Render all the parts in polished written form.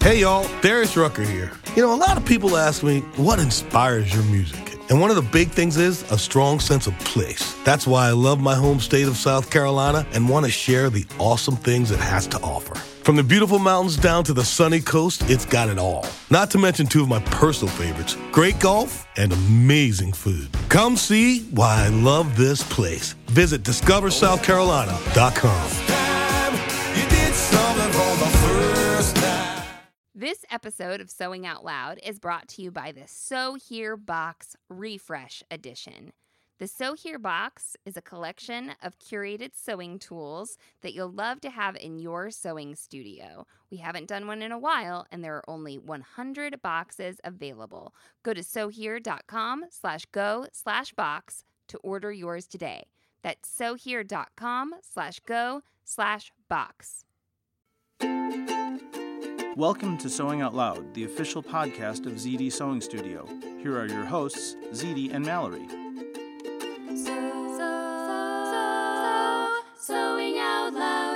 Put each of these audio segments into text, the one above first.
Hey y'all, Darius Rucker here. You know, a lot of people ask me, what inspires your music? And one of the big things is a strong sense of place. That's why I love my home state of South Carolina and want to share the awesome things it has to offer. From the beautiful mountains down to the sunny coast, it's got it all. Not to mention two of my personal favorites, great golf and amazing food. Come see why I love this place. Visit discoversouthcarolina.com. This episode of Sewing Out Loud is brought to you by the Sew Here Box Refresh Edition. The Sew Here Box is a collection of curated sewing tools that you'll love to have in your sewing studio. We haven't done one in a while, and there are only 100 boxes available. Go to sewhere.com/go/box to order yours today. That's sewhere.com/go/box. Welcome to Sewing Out Loud, the official podcast of ZD Sewing Studio. Here are your hosts, ZD and Mallory. Sewing Out Loud.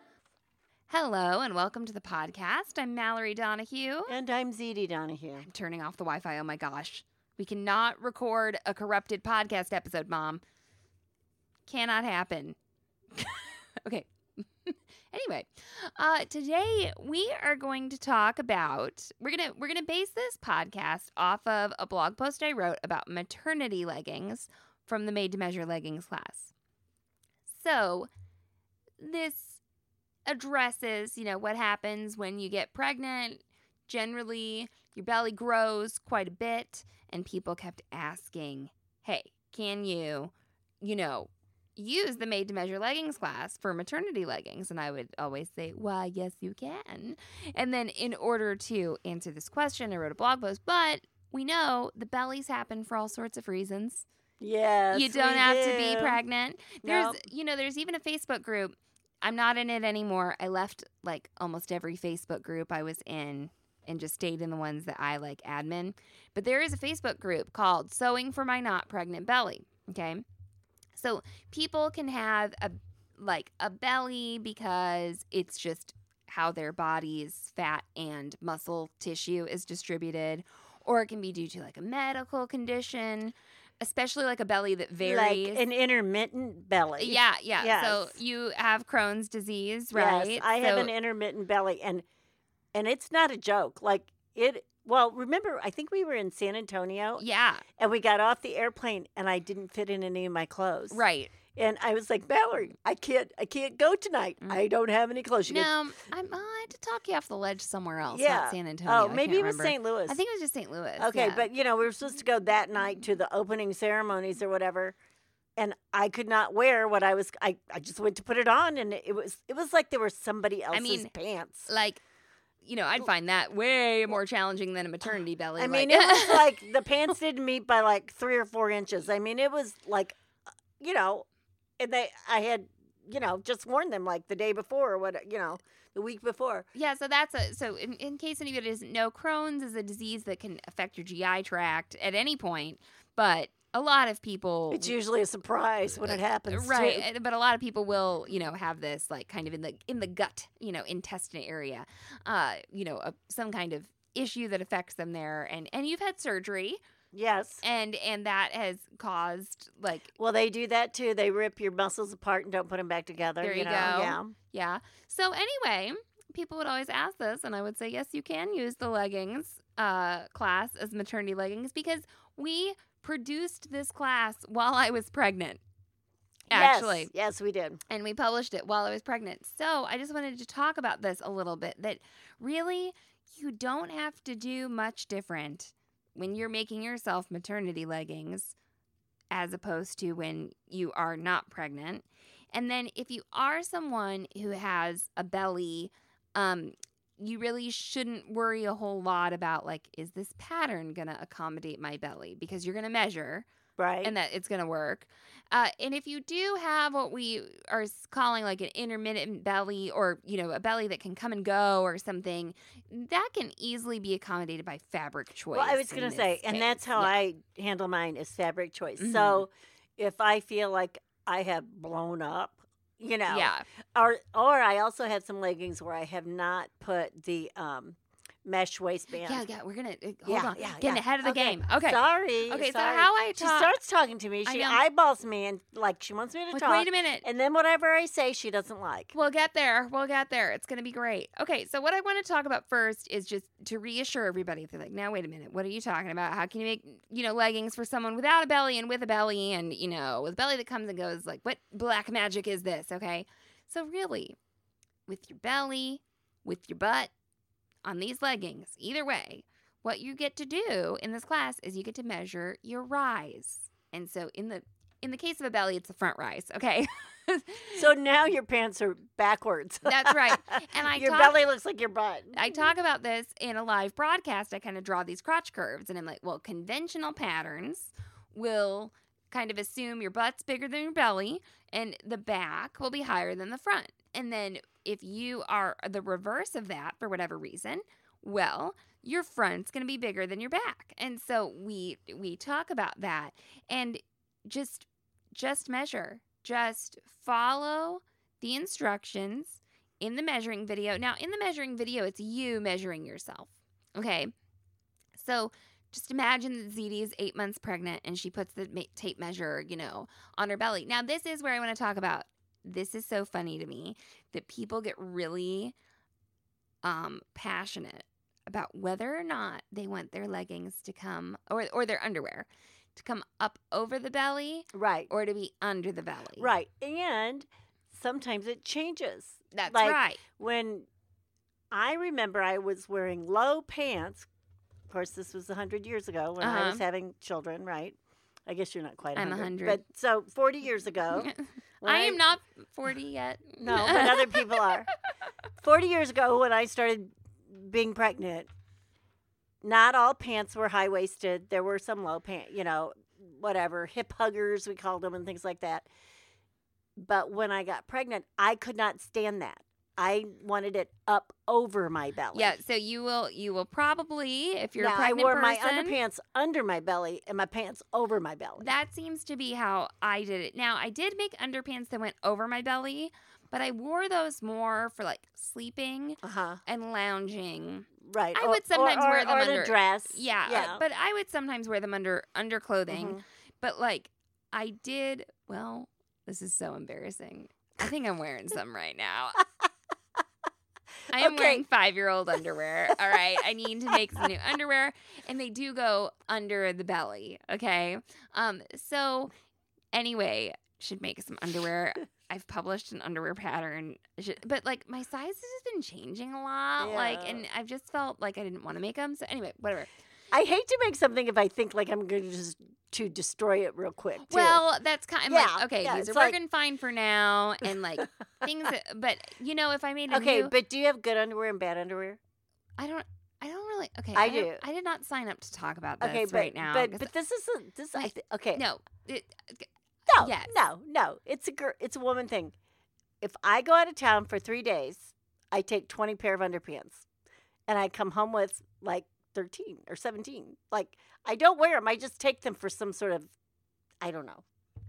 Hello and welcome to the podcast. I'm Mallory Donahue. And I'm ZD Donahue. I'm turning off the Wi-Fi. Oh my gosh. We cannot record a corrupted podcast episode, Mom. Cannot happen. Okay. Anyway, today we are going to talk about, we're gonna base this podcast off of a blog post I wrote about maternity leggings from the Made to Measure leggings class. So this addresses, what happens when you get pregnant. Generally, your belly grows quite a bit, and people kept asking, hey, can you use the Made to Measure leggings class for maternity leggings? And I would always say, why, yes, you can. And then in order to answer this question, I wrote a blog post, but we know the bellies happen for all sorts of reasons. Yes, you don't have do. to be pregnant. There's, Nope. There's even a Facebook group. I'm not in it anymore. I left like almost every Facebook group I was in and just stayed in the ones that I like admin. But there is a Facebook group called Sewing for My Not Pregnant Belly. Okay. So people can have a belly because it's just how their body's fat and muscle tissue is distributed, or it can be due to like a medical condition, especially like a belly that varies. Like an intermittent belly. Yeah. Yes. So you have Crohn's disease, right? Yes, I have an intermittent belly, and it's not a joke. Like it. Well, remember, I think we were in San Antonio. Yeah. And we got off the airplane, and I didn't fit in any of my clothes. Right. And I was like, Mallory, I can't go tonight. I don't have any clothes. She goes, No, I had to talk you off the ledge somewhere else, Yeah. not San Antonio. Oh, maybe I it can't was remember. St. Louis. I think it was just St. Louis. Okay, yeah. but we were supposed to go that night to the opening ceremonies or whatever, and I could not wear what I was. I just went to put it on, and it was like there were somebody else's pants. Like, I'd find that way more challenging than a maternity belly. I mean, it was like the pants didn't meet by like 3 or 4 inches. I mean, it was like, and I had, just worn them like the day before or what, the week before. Yeah, so so in case anybody doesn't know, Crohn's is a disease that can affect your GI tract at any point, but a lot of people... It's usually a surprise when it happens, right? too. But a lot of people will, have this like kind of in the gut, intestine area, some kind of issue that affects them there, and you've had surgery, Yes. and that has caused like... Well, they do that too. They rip your muscles apart and don't put them back together. There you go. Yeah. Yeah. So anyway, people would always ask this, and I would say, yes, you can use the leggings class as maternity leggings because we produced this class while I was pregnant, actually. Yes, we did. And we published it while I was pregnant. So I just wanted to talk about this a little bit, that really you don't have to do much different when you're making yourself maternity leggings as opposed to when you are not pregnant. And then if you are someone who has a belly, you really shouldn't worry a whole lot about, like, is this pattern going to accommodate my belly? Because you're going to measure. Right. And that it's going to work. And if you do have what we are calling like an intermittent belly, or, a belly that can come and go or something, that can easily be accommodated by fabric choice. Well, I was going to say, and that's how I handle mine is fabric choice. Mm-hmm. So if I feel like I have blown up, Yeah. or I also have some leggings where I have not put the mesh waistband. Yeah, we're going to, hold on, yeah, getting ahead of the game. Okay. Sorry. Okay, so sorry. how I She talk. starts talking to me. I She know. eyeballs me and like she wants me to Like, talk. wait a minute. And then whatever I say, she doesn't like. We'll get there. It's going to be great. Okay, so what I want to talk about first is just to reassure everybody. If they're like, now, wait a minute. What are you talking about? How can you make, leggings for someone without a belly and with a belly and, with a belly that comes and goes? Like, what black magic is this? Okay. So really, with your belly, with your butt, on these leggings, either way, what you get to do in this class is you get to measure your rise. And so in the case of a belly, it's the front rise, okay? So now your pants are backwards. That's right. And your belly looks like your butt. I talk about this in a live broadcast. I kind of draw these crotch curves, and I'm like, well, conventional patterns will kind of assume your butt's bigger than your belly, and the back will be higher than the front. And then if you are the reverse of that for whatever reason, well, your front's going to be bigger than your back. And so we talk about that, and just measure. Just follow the instructions in the measuring video. Now, in the measuring video, it's you measuring yourself, okay? So just imagine that ZD is 8 months pregnant, and she puts the tape measure, on her belly. Now, this is where I want to talk about. This is so funny to me that people get really passionate about whether or not they want their leggings to come, or their underwear, to come up over the belly, right, or to be under the belly. Right. And sometimes it changes. That's like right. When I remember I was wearing low pants, of course, this was 100 years ago when I was having children, right? I guess you're not quite 100. I'm 100. But so 40 years ago. I am not 40 yet. No, but other people are. 40 years ago when I started being pregnant, not all pants were high-waisted. There were some low pants, whatever, hip huggers, we called them, and things like that. But when I got pregnant, I could not stand that. I wanted it up over my belly. Yeah, so you will probably, if you're now, a pregnant I wore person, my underpants under my belly and my pants over my belly. That seems to be how I did it. Now, I did make underpants that went over my belly, but I wore those more for like sleeping and lounging. Right. I would sometimes wear them under a dress. Yeah. But I would sometimes wear them under clothing. Mm-hmm. But like I did, well, this is so embarrassing. I think I'm wearing some right now. I am wearing 5-year-old underwear. All right. I need to make some new underwear, and they do go under the belly. Okay. So anyway, should make some underwear. I've published an underwear pattern, but like my size has been changing a lot. Yeah. Like, and I've just felt like I didn't want to make them. So anyway, whatever. I hate to make something if I think like I'm going to just to destroy it real quick. Too. Well, that's kind of like, okay, these are it's working fine for now, and like things. But if I made a new, but do you have good underwear and bad underwear? I don't really. Okay, I do. I did not sign up to talk about this Okay, right now. But this is okay. No. No, yes. no. It's a woman thing. If I go out of town for 3 days, I take 20 pair of underpants, and I come home with like 13 or 17. Like I don't wear them. I just take them for some sort of, I don't know,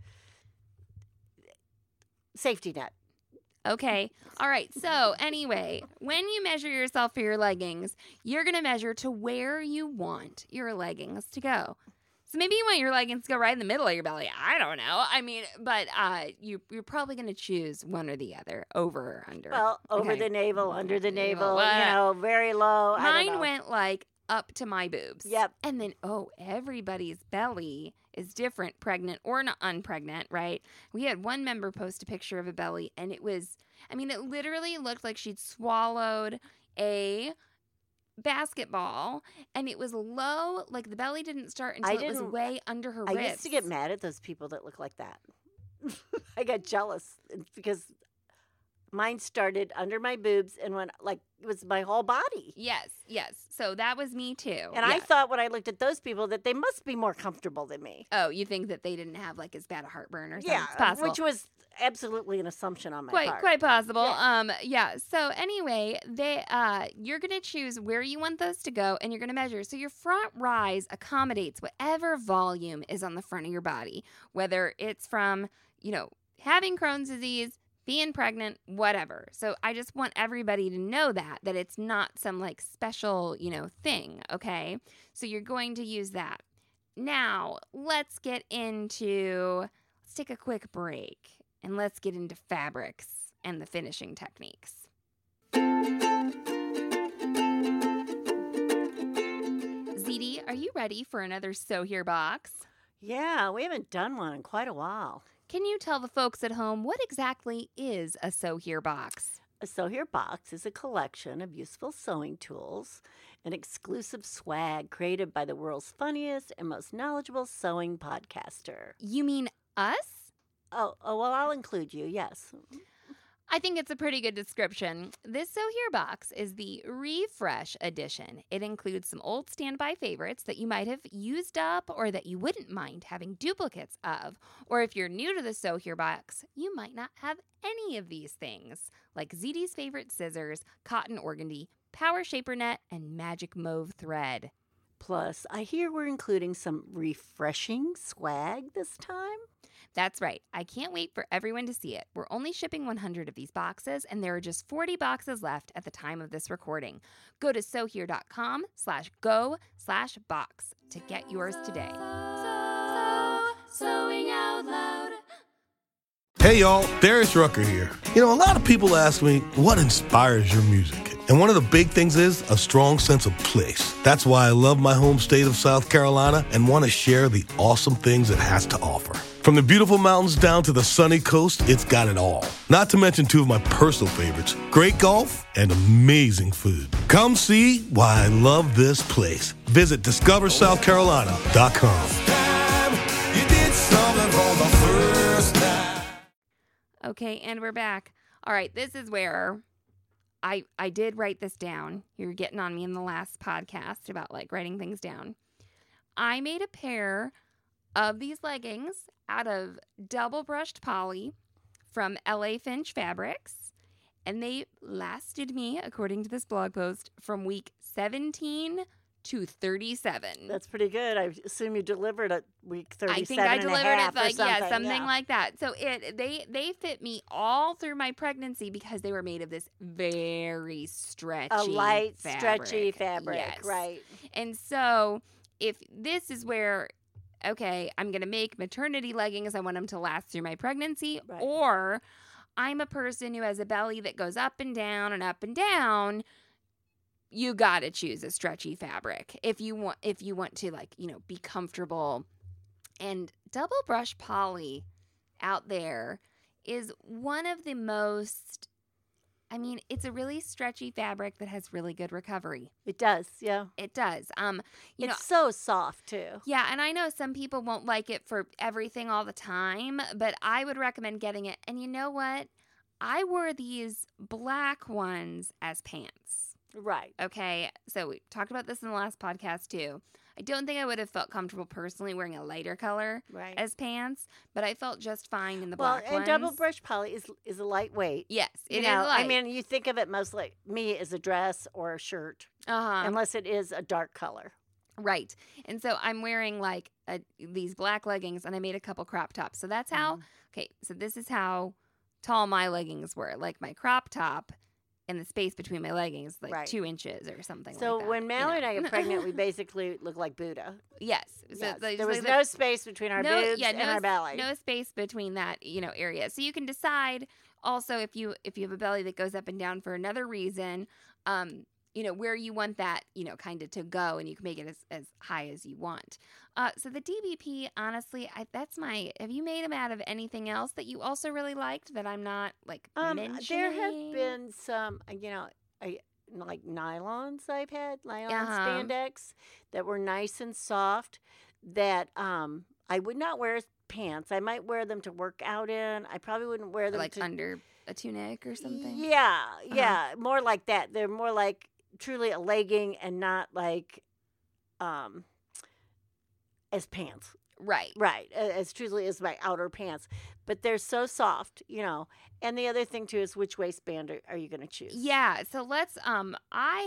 safety net. Okay. All right. So anyway, when you measure yourself for your leggings, you're going to measure to where you want your leggings to go. So maybe you want your leggings to go right in the middle of your belly. I don't know. I mean, but you're probably going to choose one or the other, over or under. Well, over the navel, under the navel, very low. Mine went like up to my boobs. Yep. And then, everybody's belly is different, pregnant or not unpregnant, right? We had one member post a picture of a belly, and it literally looked like she'd swallowed a basketball, and it was low, like the belly didn't start until it was way under her ribs. I used to get mad at those people that look like that. I got jealous because mine started under my boobs and went like it was my whole body. Yes. So that was me too. And I thought when I looked at those people that they must be more comfortable than me. Oh, you think that they didn't have like as bad a heartburn or something? Yeah, it's possible. which was absolutely an assumption on my part. Quite possible. Yeah. So anyway, you're gonna choose where you want those to go, and you're gonna measure. So your front rise accommodates whatever volume is on the front of your body, whether it's from having Crohn's disease, being pregnant, whatever. So I just want everybody to know that it's not some like special, thing, okay? So you're going to use that. Now, let's take a quick break and let's get into fabrics and the finishing techniques. ZD, are you ready for another Sew Here box? Yeah, we haven't done one in quite a while. Can you tell the folks at home what exactly is a Sew Here box? A Sew Here box is a collection of useful sewing tools and exclusive swag created by the world's funniest and most knowledgeable sewing podcaster. You mean us? Oh, well, I'll include you, yes. I think it's a pretty good description. This Sew Here box is the Refresh edition. It includes some old standby favorites that you might have used up or that you wouldn't mind having duplicates of. Or if you're new to the Sew Here box, you might not have any of these things, like ZD's favorite scissors, cotton organdy, power shaper net, and magic mauve thread. Plus, I hear we're including some refreshing swag this time. That's right. I can't wait for everyone to see it. We're only shipping 100 of these boxes, and there are just 40 boxes left at the time of this recording. Go to sewhere.com/go/box to get yours today. Sewing out loud. Hey y'all, Darius Rucker here. A lot of people ask me, what inspires your music? And one of the big things is a strong sense of place. That's why I love my home state of South Carolina and want to share the awesome things it has to offer. From the beautiful mountains down to the sunny coast, it's got it all. Not to mention two of my personal favorites, great golf and amazing food. Come see why I love this place. Visit discoversouthcarolina.com. Okay, and we're back. All right, this is where I did write this down. You were getting on me in the last podcast about like writing things down. I made a pair of these leggings out of double brushed poly from LA Finch Fabrics, and they lasted me, according to this blog post, from week 17 to 37. That's pretty good. I assume you delivered at week 37 I think I delivered it like something yeah. like that. So they fit me all through my pregnancy because they were made of this very stretchy, a light, fabric. stretchy fabric, yes. right? And so if this is where, okay, I'm gonna make maternity leggings, I want them to last through my pregnancy, Right. or I'm a person who has a belly that goes up and down and up and down. You got to choose a stretchy fabric if you want to be comfortable. And double brush poly out there is one of the most, it's a really stretchy fabric that has really good recovery. It does, yeah. It does. It's so soft too. Yeah, and I know some people won't like it for everything all the time, but I would recommend getting it. And you know what? I wore these black ones as pants. Right. Okay, so we talked about this in the last podcast too. I don't think I would have felt comfortable personally wearing a lighter color as pants, but I felt just fine in the black ones. Well, and double brush poly is a lightweight. Yes, it is light. light. You think of it mostly, me, as a dress or a shirt, Uh-huh. unless it is a dark color. Right. And so I'm wearing these black leggings, and I made a couple crop tops. So that's how, okay, so this is how tall my leggings were. Like my crop top and the space between my leggings, Right. 2 inches or something like that. So when Mallory and I get pregnant, we basically look like Buddha. Yes. So Yes. it's There was like no space between our boobs and our belly. No space between that, area. So you can decide also if you have a belly that goes up and down for another reason, where you want that, kind of to go, and you can make it as high as you want. So the DBP, honestly, have you made them out of anything else that you also really liked that I'm not mentioning? There have been some, like nylons I've had, nylon spandex that were nice and soft that I would not wear as pants. I might wear them to work out in. I probably wouldn't wear them under a tunic or something. Yeah, more like that. They're more like truly a legging and not like as pants. Right. As truly as my outer pants. But they're so soft, And the other thing too is which waistband are you going to choose? Yeah. So let's. What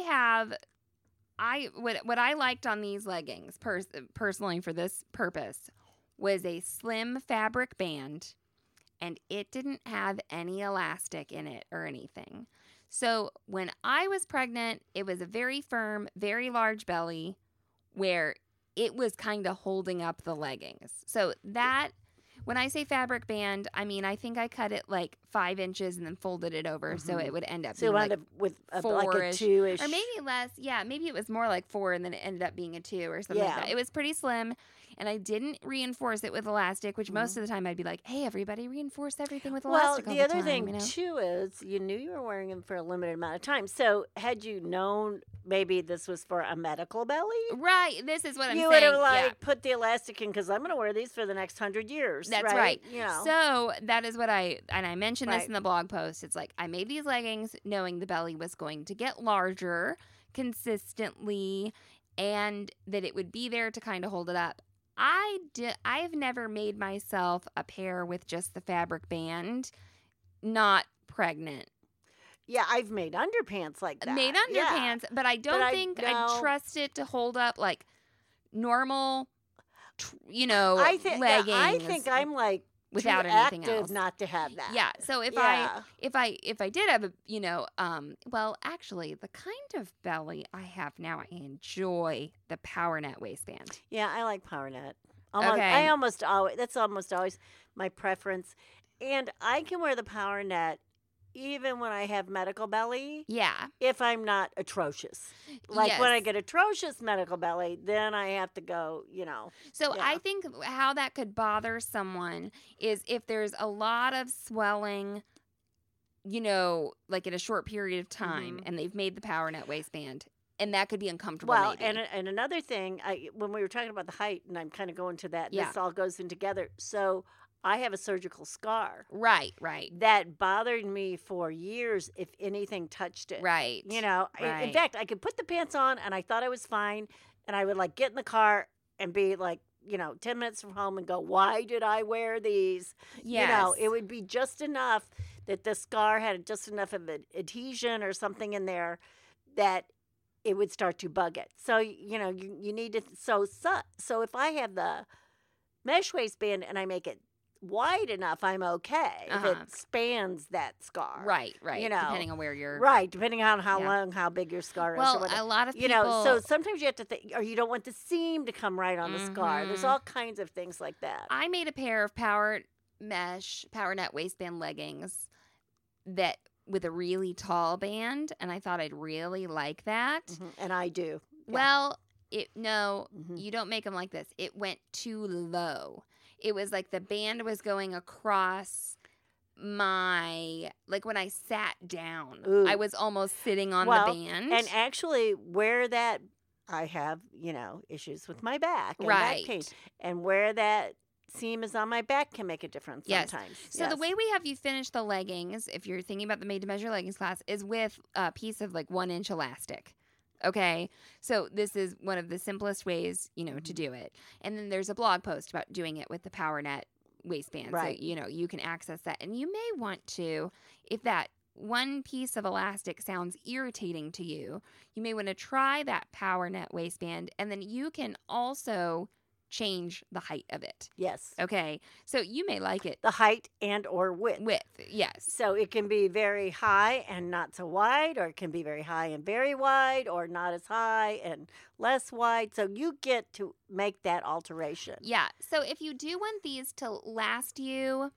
I liked on these leggings personally for this purpose was a slim fabric band and it didn't have any elastic in it or anything. So when I was pregnant, it was a very firm, very large belly where it was kind of holding up the leggings. So that, when I say fabric band, I mean, I think I cut it like 5 inches and then folded it over so it would end up So being you wound like up with like a 4-ish. 2-ish. Or maybe less. Yeah, maybe it was more like 4 and then it ended up being a 2 or something like Yeah. that. It was pretty slim, and I didn't reinforce it with elastic, which most of the time I'd be like, hey, everybody, reinforce everything with Well, elastic all the other time, thing you know? too is you knew you were wearing them for a limited amount of time. So had you known maybe this was for a medical belly, Right, this is what I'm you saying. would have yeah. like put the elastic in because I'm going to wear these for the next 100 years. That's right. You know. So that is what I mentioned this Right. in the blog post. It's like I made these leggings knowing the belly was going to get larger consistently and that it would be there to kind of hold it up. I have never made myself a pair with just the fabric band, not pregnant. Yeah, I've made underpants like that. Made Yeah. underpants, but I don't I think I know- trust it to hold up like normal, you know, I think leggings. I think I'm like without too anything active else. not to have that. Yeah. So if Yeah. I did have a, you know, well, actually, the kind of belly I have now, I enjoy the Power Net waistband. Yeah, I like PowerNet. Okay. That's almost always my preference. And I can wear the PowerNet even when I have medical belly Yeah. if I'm not atrocious. Like when I Yes. get atrocious medical belly, then I have to go, you know. So Yeah. I think how that could bother someone is if there's a lot of swelling, you know, like in a short period of time, and they've made the Power Net waistband, and that could be uncomfortable. Well, maybe. and another thing, when we were talking about the height, and I'm kind of going to that, Yeah. this all goes in together. So I have a surgical scar right, that bothered me for years if anything touched it. right. You know, in Right. fact, I could put the pants on and I thought I was fine. And I would like get in the car and be like, you know, 10 minutes from home and go, why did I wear these? Yes. You know, it would be just enough that the scar had just enough of an adhesion or something in there that it would start to bug it. So, you know, you need to, so if I have the mesh waistband and I make it wide enough, I'm okay. If Uh-huh. it spans that scar. Right. You know, Depending on where you're. Right, depending on how Yeah. long, how big your scar is. Or Well, whatever. a lot of You people. know, so sometimes you have to think, or you don't want the seam to come right on the scar. There's Mhm. all kinds of things like that. I made a pair of Power Net waistband leggings that with a really tall band, and I thought I'd really like that. Mhm, and I do. Yeah. Well, Mhm. you don't make them like this. It went too low. It was like the band was going across my, like when I sat down, Ooh. I was almost sitting on Well, the band. And actually, where that, I have, you know, issues with my back and back pain. Right. And where that seam is on my back can make a difference Yes. sometimes. So the way we have you finish the leggings, if you're thinking about the made to measure leggings class, is with a piece of like 1 inch elastic. Okay. So this is one of the simplest ways, you know, to do it. And then there's a blog post about doing it with the Power Net waistband. Right. So, you know, you can access that. And you may want to, if that one piece of elastic sounds irritating to you, you may want to try that Power Net waistband. And then you can also change the height of it. Yes. Okay. So you may like it The height and or width. yes. So it can be very high and not so wide, or it can be very high and very wide, or not as high and less wide. So you get to make that alteration. Yeah. So if you do want these to last you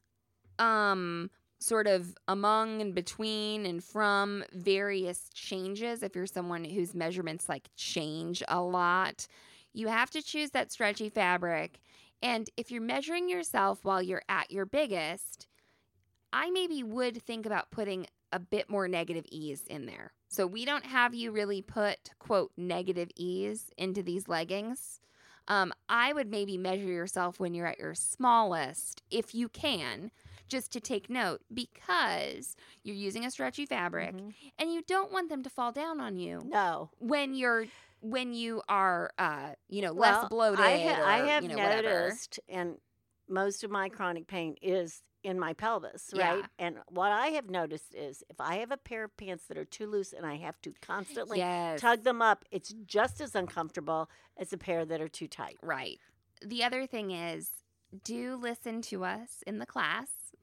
sort of among and between and from various changes, if you're someone whose measurements like change a lot, you have to choose that stretchy fabric. And if you're measuring yourself while you're at your biggest, I maybe would think about putting a bit more negative ease in there. So we don't have you really put, quote, negative ease into these leggings. I would maybe measure yourself when you're at your smallest, if you can, just to take note, because you're using a stretchy fabric and you don't want them to fall down on you No. when you are, you know, Well, less bloated I or, have you know, whatever. noticed, and most of my chronic pain is in my pelvis, right? Yeah. And what I have noticed is if I have a pair of pants that are too loose and I have to constantly Yes. tug them up, it's just as uncomfortable as a pair that are too tight. Right. The other thing is, do listen to us in the class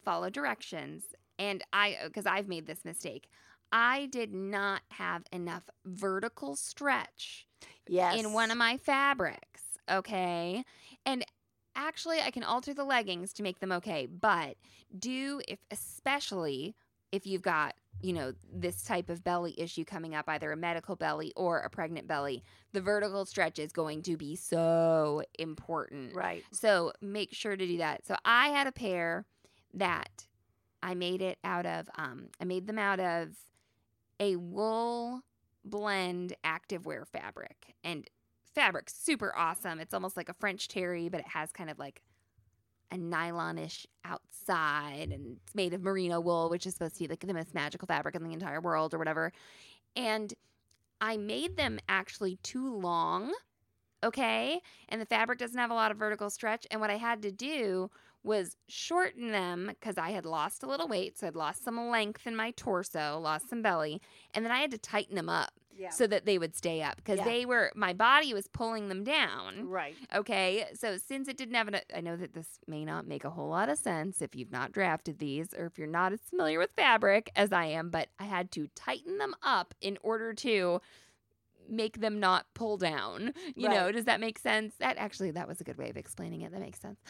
follow directions, and because I've made this mistake, I did not have enough vertical stretch Yes. in one of my fabrics, okay? And actually, I can alter the leggings to make them okay, but especially if you've got, this type of belly issue coming up, either a medical belly or a pregnant belly, the vertical stretch is going to be so important. Right. So make sure to do that. So I had a pair that I made them out of a wool blend activewear fabric. And fabric's super awesome. It's almost like a French terry, but it has kind of like a nylonish outside, and it's made of merino wool, which is supposed to be like the most magical fabric in the entire world or whatever. And I made them actually too long, okay? And the fabric doesn't have a lot of vertical stretch. And what I had to do was shorten them because I had lost a little weight. So I'd lost some length in my torso, lost some belly. And then I had to tighten them up so that they would stay up because my body was pulling them down. Right. Okay. So since it didn't have I know that this may not make a whole lot of sense if you've not drafted these or if you're not as familiar with fabric as I am, but I had to tighten them up in order to make them not pull down. You know, does that make sense? That was a good way of explaining it. That makes sense.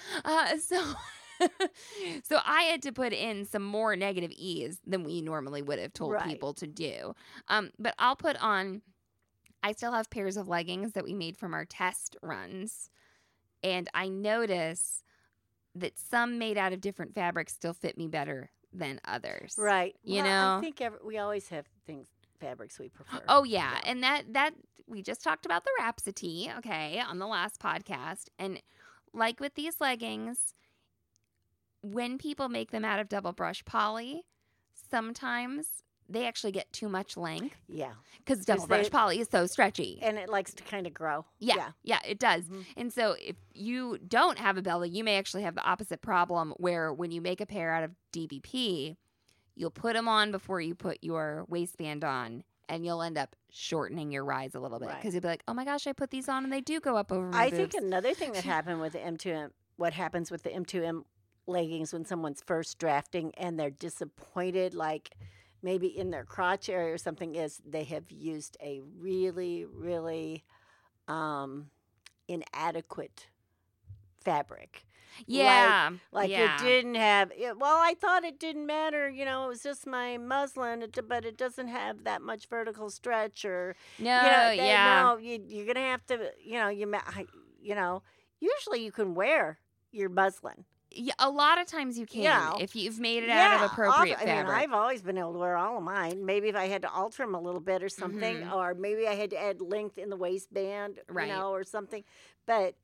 So I had to put in some more negative ease than we normally would have told people to do. But I'll put on, I still have pairs of leggings that we made from our test runs. And I notice that some made out of different fabrics still fit me better than others. Right. You know? I think we always have fabrics we prefer. Oh, yeah. And that we just talked about the Rhapsody, okay, on the last podcast. And like with these leggings, when people make them out of double brush poly, sometimes they actually get too much length. Yeah. Because double brush poly is so stretchy. And it likes to kind of grow. Yeah, it does. Mm-hmm. And so if you don't have a belly, you may actually have the opposite problem where when you make a pair out of DBP, you'll put them on before you put your waistband on, and you'll end up shortening your rise a little bit because you'll be like, oh my gosh, I put these on and they do go up over my boobs. I think another thing that happened with the M2M, what happens with the M2M leggings when someone's first drafting and they're disappointed, like maybe in their crotch area or something, is they have used a really, really inadequate fabric. Yeah. It didn't have, I thought it didn't matter, it was just my muslin, but it doesn't have that much vertical stretch or, No, you're going to have to, usually you can wear your muslin. Yeah, a lot of times you can if you've made it out of appropriate fabric. I've always been able to wear all of mine. Maybe if I had to alter them a little bit or something, or maybe I had to add length in the waistband, or something. But,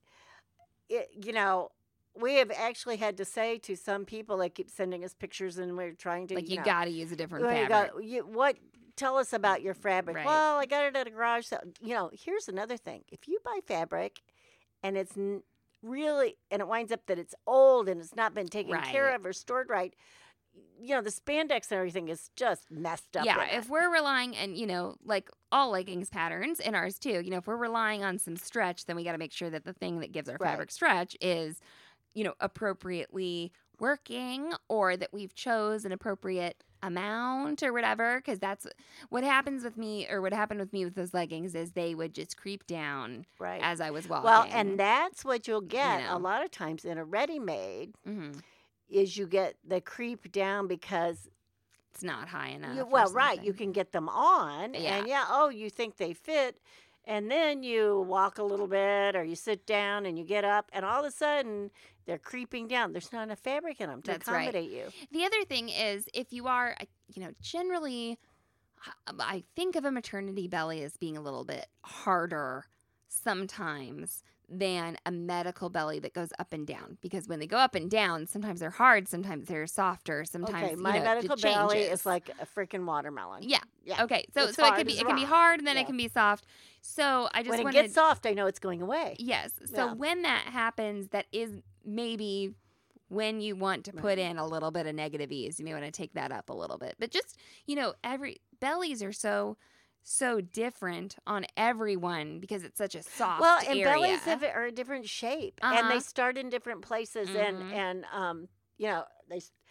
we have actually had to say to some people that keep sending us pictures and we're trying to, you got to use a different fabric. Tell us about your fabric. Right. Well, I got it at a garage sale. Here's another thing. If you buy fabric and it's really, and it winds up that it's old and it's not been taken care of or stored right, the spandex and everything is just messed up. Yeah, if we're relying, and like all leggings patterns and ours too, if we're relying on some stretch, then we got to make sure that the thing that gives our fabric stretch is, appropriately working, or that we've chose an appropriate amount or whatever, because that's what happens with me, or what happened with me with those leggings is they would just creep down as I was walking. Well, and that's what you'll get a lot of times in a ready-made is you get the creep down because it's not high enough. You can get them on and you think they fit, and then you walk a little bit or you sit down and you get up and all of a sudden they're creeping down. There's not enough fabric in them to accommodate you. The other thing is, if you are, generally, I think of a maternity belly as being a little bit harder sometimes than a medical belly that goes up and down. Because when they go up and down, sometimes they're hard, sometimes they're softer, sometimes my medical belly is like a freaking watermelon. Yeah. Okay. So it can be hard, and then it can be soft. So I just when it gets soft, I know it's going away. Yes. So when that happens, that is maybe when you want to put in a little bit of negative ease. You may want to take that up a little bit. But just, every bellies are so different on everyone because it's such a soft and area. Bellies are a different shape, and they start in different places, and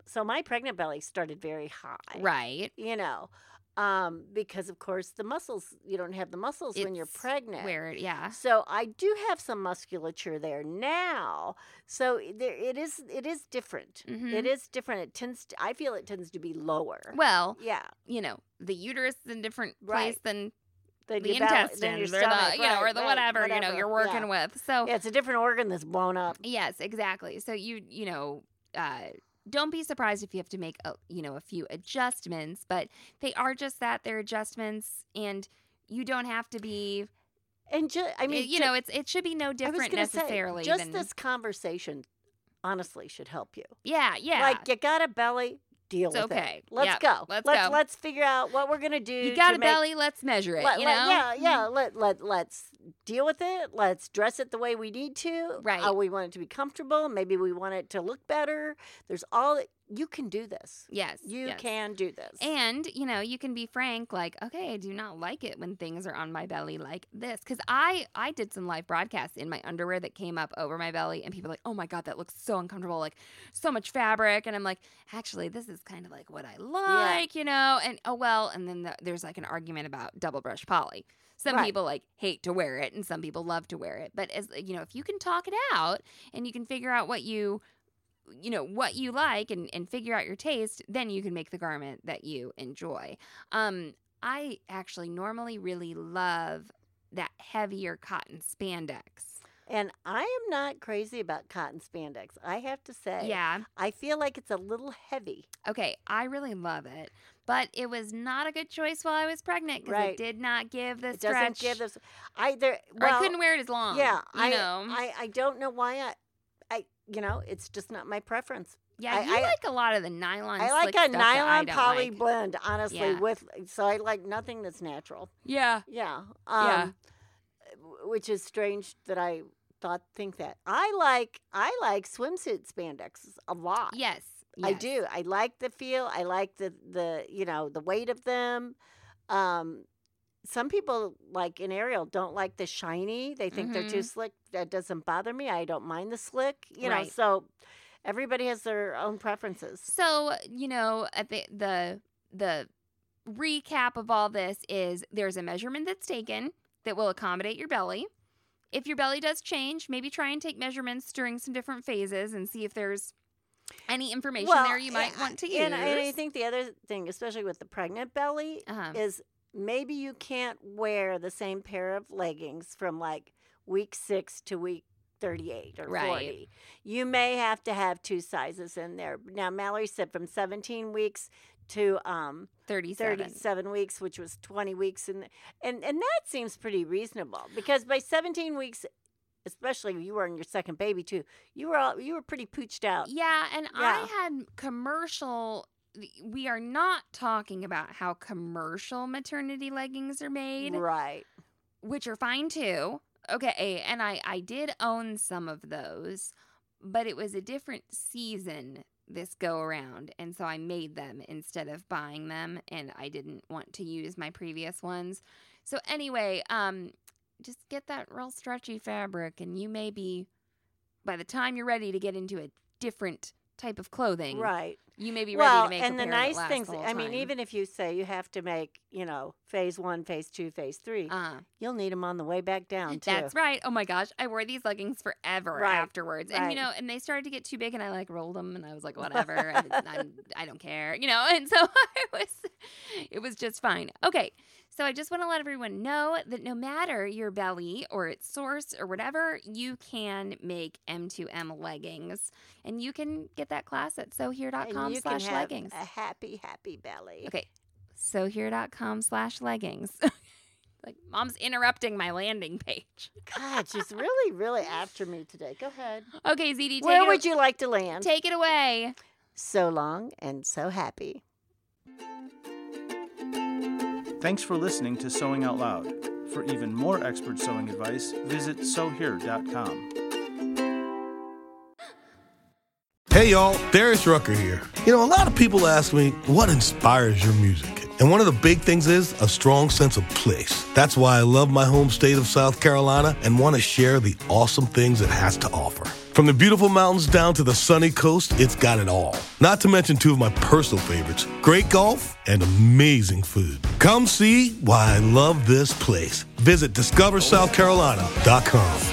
So my pregnant belly started very high. Right. You know, because of course the muscles, you don't have the muscles when you're It's pregnant. Where, yeah. So I do have some musculature there now. So it is different. Mhm. It is different. I feel it tends to be lower. Well, Yeah. the uterus is in a different place Right. than Then the your belly- then intestines your or stomach, the, or right, the right, whatever, you're working yeah. with. So, Yeah, it's a different organ that's blown up. yes, exactly. So don't be surprised if you have to make a few adjustments, but they are just that, they're adjustments, and you don't have to be. And It should be no I was different gonna say, necessarily. just than, this conversation, honestly, should help you. yeah. Like you got a belly, deal It's with okay. it. Let's Yep, go. let's go. Let's figure out what we're gonna do. You got to a make- belly, let's measure it. Yeah. Let's deal with it. Let's dress it the way we need to. Right. We want it to be comfortable. Maybe we want it to look better. There's you can do this. Yes. You yes. can do this. And, you can be frank, like, okay, I do not like it when things are on my belly like this. Because I did some live broadcasts in my underwear that came up over my belly, and people are like, oh my God, that looks so uncomfortable, like so much fabric. And I'm like, actually, this is kind of like what I like, and then there's like an argument about double brush poly. Some Right. people like hate to wear it, and some people love to wear it. But if you can talk it out and you can figure out what you like and figure out your taste, then you can make the garment that you enjoy. I actually normally really love that heavier cotton spandex. And I am not crazy about cotton spandex. I have to say. Yeah. I feel like it's a little heavy. Okay. I really love it. But it was not a good choice while I was pregnant because Right. it did not give the It stretch. doesn't give this. Or I couldn't wear it as long. Yeah, I I don't know why it's just not my preference. Yeah, I- you I- like a lot of the nylon. I like slick a stuff that I nylon don't poly like. blend, honestly. Yeah. So I like nothing that's natural. Yeah. Yeah. Yeah. Which is strange that I think that. I like swimsuit spandex a lot. Yes. I yes. do. I like the feel. I like the weight of them. Some people, like in Ariel, don't like the shiny. They think they're too slick. That doesn't bother me. I don't mind the slick. Right. So everybody has their own preferences. So, at the recap of all this is there's a measurement that's taken that will accommodate your belly. If your belly does change, maybe try and take measurements during some different phases and see if there's any information there you might want to use. And I think the other thing, especially with the pregnant belly, Uh-huh. is maybe you can't wear the same pair of leggings from like week 6 to week 38 or Right. 40. You may have to have 2 sizes in there. Now, Mallory said from 17 weeks to 37 weeks, which was 20 weeks. And that seems pretty reasonable because by 17 weeks, especially you were in your second baby too, you were pretty pooched out. Yeah, and Yeah. I had commercial. We are not talking about how commercial maternity leggings are made, Right. which are fine too. Okay, and I did own some of those, but it was a different season this go around, and so I made them instead of buying them, and I didn't want to use my previous ones. So anyway, just get that real stretchy fabric, and you may be, by the time you're ready to get into a different type of clothing, Right. you may be ready to make and a the pair nice that lasts things, the whole I mean, time. even if you say you have to make, phase 1, phase 2, phase 3, you'll need them on the way back down too. That's right. Oh my gosh, I wore these leggings forever Right, afterwards, and right. and they started to get too big, and I like rolled them, and I was like, whatever, I don't care, and so it was just fine. Okay, so I just want to let everyone know that no matter your belly or its source or whatever, you can make M2M leggings, and you can get that class at And you can have sohere.com/leggings. a happy, happy belly. Okay, sohere.com/leggings. Like, Mom's interrupting my landing page. God, she's really, really after me today. Go ahead. Okay, ZD, Where would you like to land? take it away. So long and so happy. Thanks for listening to Sewing Out Loud. For even more expert sewing advice, visit sewhere.com. Hey y'all, Darius Rucker here. A lot of people ask me, what inspires your music? And one of the big things is a strong sense of place. That's why I love my home state of South Carolina and want to share the awesome things it has to offer. From the beautiful mountains down to the sunny coast, it's got it all. Not to mention two of my personal favorites, great golf and amazing food. Come see why I love this place. Visit discoversouthcarolina.com.